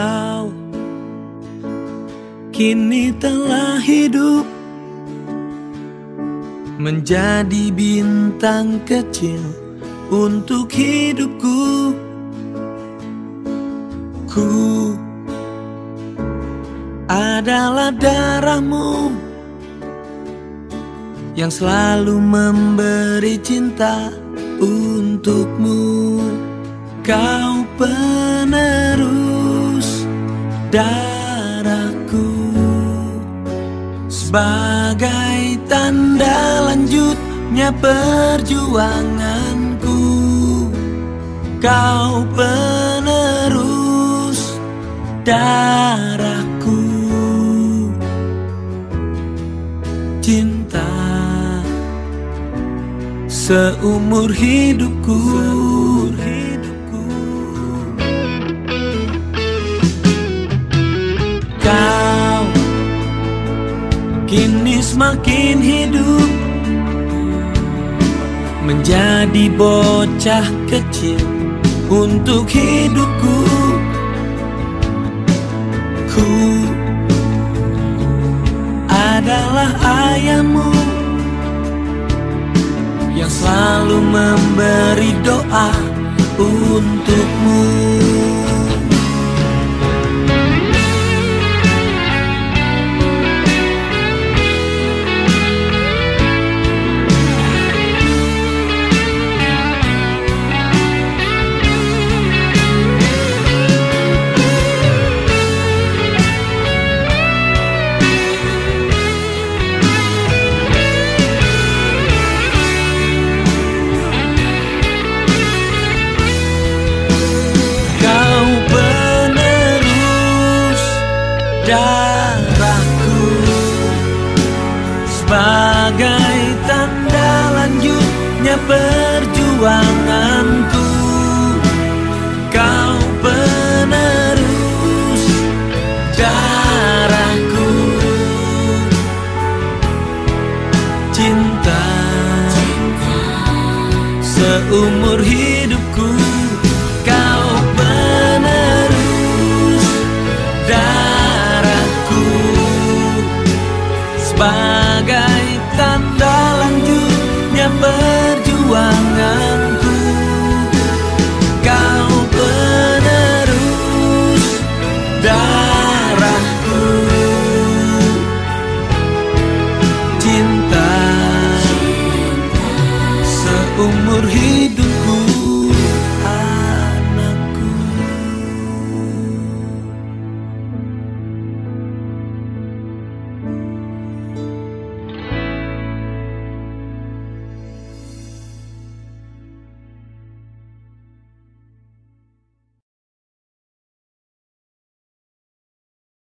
Kau kini telah hidup menjadi bintang kecil untuk hidupku. Ku adalah darahmu yang selalu memberi cinta untukmu. Kau penerus darahku, sebagai tanda lanjutnya perjuanganku. Kau penerus darahku, cinta seumur hidupku. Kau kini semakin hidup menjadi bocah kecil untuk hidupku. Ku adalah ayahmu yang selalu memberi doa untukmu. Darahku sebagai tanda lanjutnya perjuanganku. Kau penerus darahku, cinta seumur hidupku. Kau penerus sebagai tanda lanjutnya perjuanganku. Kau penerus darahku, cinta seumur hidup.